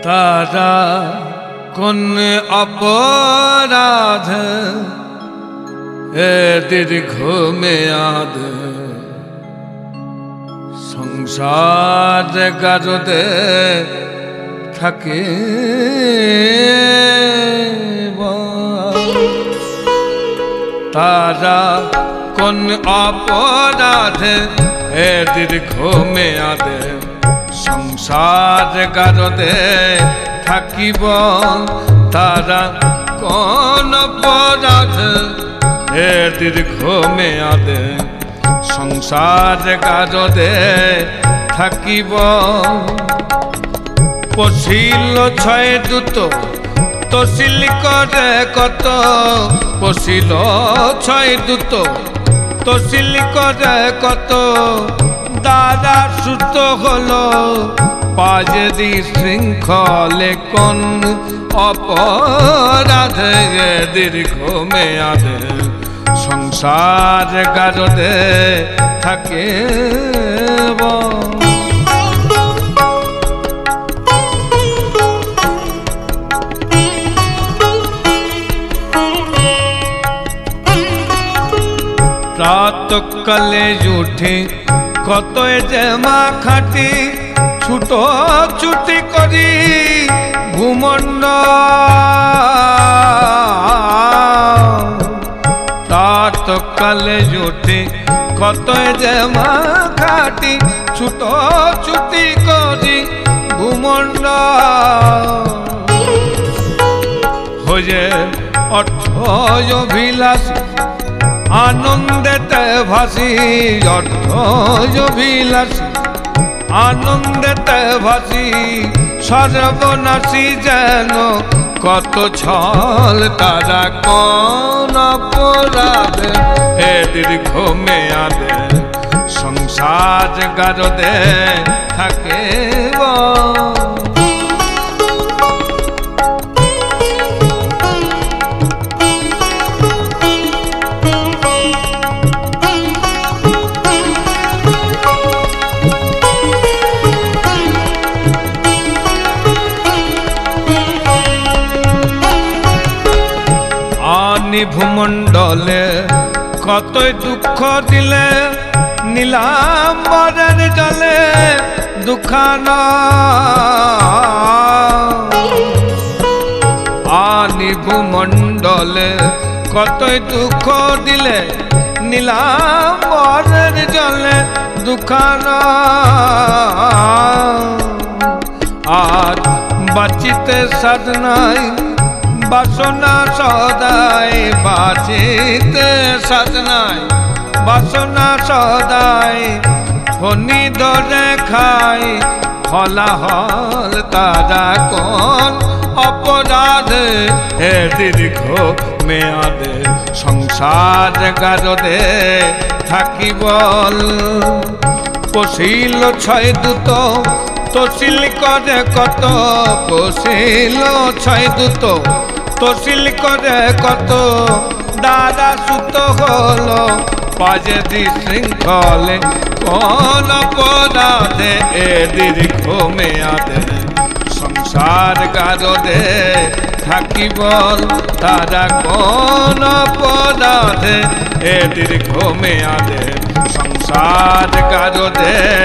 তারা কোন অপরাধ এ দীর্ঘ মেয়াদ সংসার গারদে থাকে তারা কোন অপরাধ এ দীর্ঘ মেয়াদে সংসার গারদে থাকিব তারা কোন অপরাধ এ দীর্ঘ মেয়াদে সংসার গারদে থাকিব পশিল ছয় দূত তসিল করে কত পশিল ছয় দূত তসিল করে কত দাদা সুত হলো পাজরি শৃঙ্খলে কোন অপরাধে দীর্ঘ মেয়াদে সংসার গারদে থাকে প্রাতকালে উঠে কত জমা খাটি ছুট ছুটি করি ঘুমন্ড প্রাতকালে উঠে কত জমা খাটি ছুট ছুটি করি ঘুমন্ড হয়ে অর্থ অভিলাষী আনন্দেতে ভাসি অর্থ অভিলাষী আনন্দেতে ভাসি সর্বনাশী যেন কত ছল তারা কোন অপরাধে এ দীর্ঘ মেয়াদে সংসার গারদে থাকে ভূমণ্ডলে কতই দুঃখ দিলে নীলাম্বরের জলে দুঃখানা আনি ভূমণ্ডলে কতই দুঃখ দিলে নীলাম্বরের জলে দুঃখানা আর বাঁচিতে সাধনাই বাসনা সদাই বাঁচিতে সাধনাই বাসনা সদাই ফনি ধরে খাই হলাহল তারা কোন অপরাধ হে দীর্ঘ মেয়াদে সংসার গারদে থাকিব পশিল ছয় দূত তসিল করে কত পশিল ছয় দূত তসিল করে কত দাদা সুত হলো পাজরি শৃঙ্খলে কোন অপরাধে এ দীর্ঘ মেয়াদে সংসার গারদে থাকিব তারা কোন অপরাধে এ দীর্ঘ মেয়াদে সংসার গারদে